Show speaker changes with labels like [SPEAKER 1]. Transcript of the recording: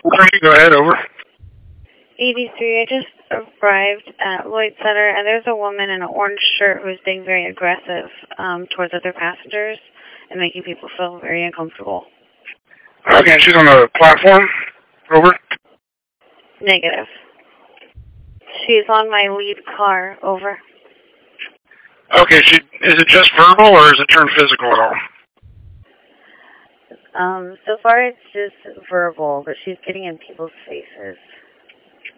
[SPEAKER 1] Go ahead, over.
[SPEAKER 2] 83, I just arrived at Lloyd Center, and there's a woman in an orange shirt who's being very aggressive towards other passengers and making people feel very uncomfortable.
[SPEAKER 1] Okay, she's on the platform. Over.
[SPEAKER 2] Negative. She's on my lead car. Over.
[SPEAKER 1] Okay, is it just verbal or is it turned physical at all?
[SPEAKER 2] So far it's just verbal, but she's getting in people's faces.